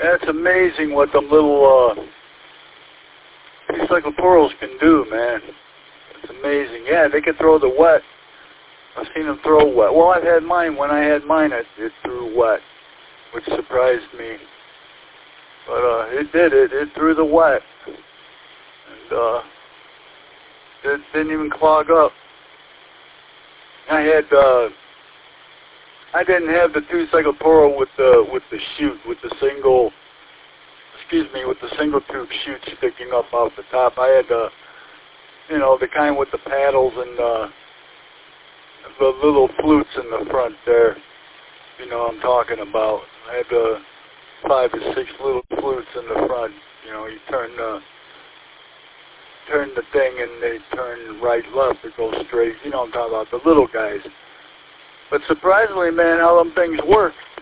That's amazing what them little cycloporals can do, man. It's amazing. Yeah, they can throw the wet. I've seen them throw wet. Well, I've had mine. When I had mine, it threw wet, which surprised me. But it did it. It threw the wet. And it didn't even clog up. I didn't have the 2-cycloporal with the chute, with the single tube chute sticking up off the top. I had the kind with the paddles and the little flutes in the front there. You know what I'm talking about. I had the 5 or 6 little flutes in the front. You know, you turn the thing and they turn right, left, it goes straight. You know what I'm talking about, the little guys. But surprisingly, man, how them things work.